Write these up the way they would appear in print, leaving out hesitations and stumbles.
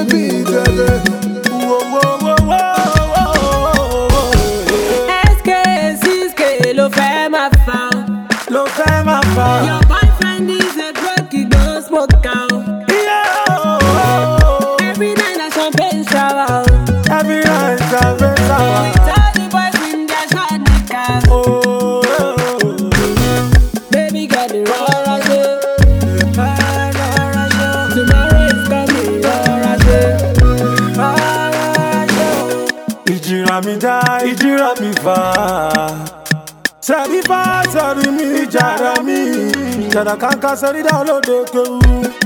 beat again. Whoa, whoa, whoa, whoa, whoa. SK, CSK, lo fẹ́ máa fa o. Lo fẹ́ máa fa. Your boyfriend is a drug, he go smoke out. Every night a champagne shower. Every night champagne shower. With all the boys in their short nigga. Baby got the Rora show. Tomorrow is coming, Rora show. Ìjìrà mi dá, ìjìrà mi fà. Sẹ́rí fà, sẹ́rí mi, ìjàrà mi. Ìjàrà kàńkà sẹ́rí dá olóde kéwú.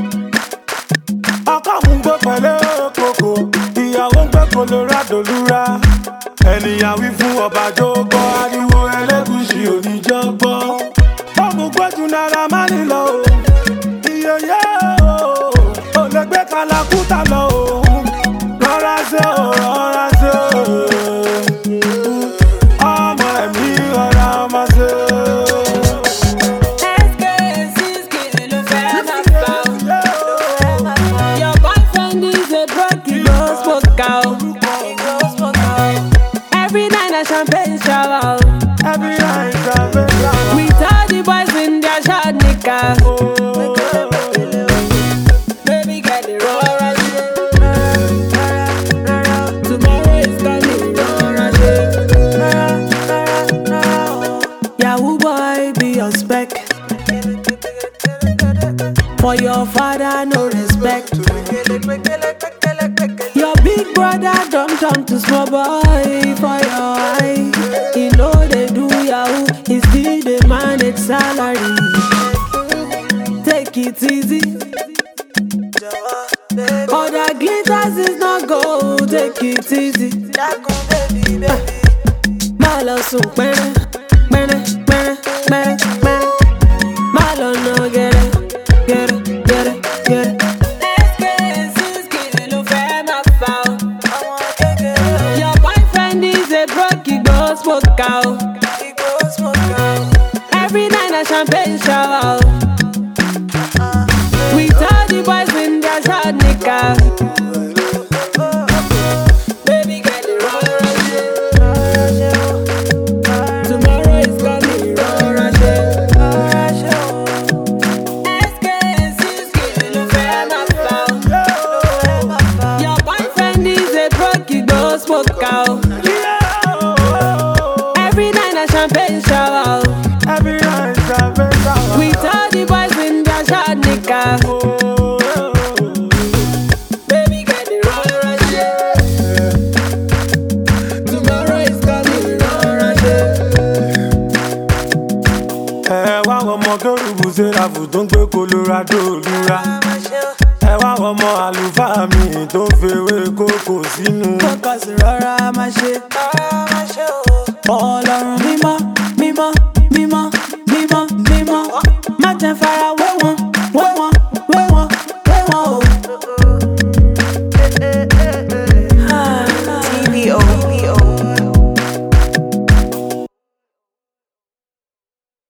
Ọkọ mú gbé pẹ̀lẹ́ kòkó, ìyàwó ń gbé Colorado lura. Ènìyàn wí fún ọba jókòó, ariwo Ẹlẹ́gùṣì oníjọ́gbọ́. Ọmọ gbẹ́jú náírà má nílò o, ìyẹyẹ o, ò lè gbé Kàlàkùtà lọ o. Rọra ṣe o, rọra ṣe o, ọmọ ẹ̀mí rọra ọmọ ṣe o. SK, CSK, lo fẹ́ máa fa o. Your boyfriend is a drug, he go smoke out. Every night a champagne shower. Every night champagne shower. With all the boys in their short nigga. Baby got the Rora show. Tomorrow is coming, Rora show. Yahoo boy, be your spec. For your father, no respect. Your big brother don't turn to small boy for your eye. He know they do Yahoo, he still dey manage salary. Take it easy. All that glitters is not gold, take it easy. Má lọ sùn pẹ́rẹ́, pẹ́rẹ́, pẹ́rẹ́, pẹ́rẹ́, pẹ́rẹ́. Má lọ nà gẹ́rẹ́, gẹ́rẹ́, gẹ́rẹ́, gẹ́rẹ́. SK, CSK, lo fẹ́ máa fa o. Your boyfriend is a drug, he go smoke out. Every night a champagne shower. With all the boys in their short nigga. Baby got the Rora show. Tomorrow is coming, Rora show. SK, CSK, lo fẹ́ máa fa o. Your boyfriend is a drug, he go smoke out. Every night a champagne shower. Every night champagne shower. With all the boys in their short nigga. Baby got the Rora show. Tomorrow is coming, Rora show. Ẹ wá ọmọ kérúbù Séráfù tó ń gbé Colorado lura. Ẹ wá ọmọ àlùfáà mi tó ń fewé kókò sínú. Kókò sí rọra máa ṣe. Ọlọ́run mímọ́, mímọ́, mímọ́, mímọ́, mímọ́. Má jẹ́ fara